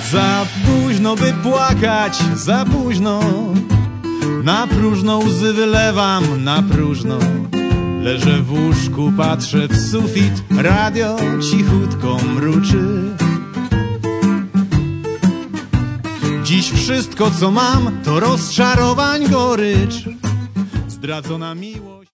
Za późno by płakać, za późno. Na próżno łzy wylewam, na próżno. Leżę w łóżku, patrzę w sufit, radio cichutko mruczy. Dziś wszystko co mam to rozczarowań gorycz. Zdradzona miłość.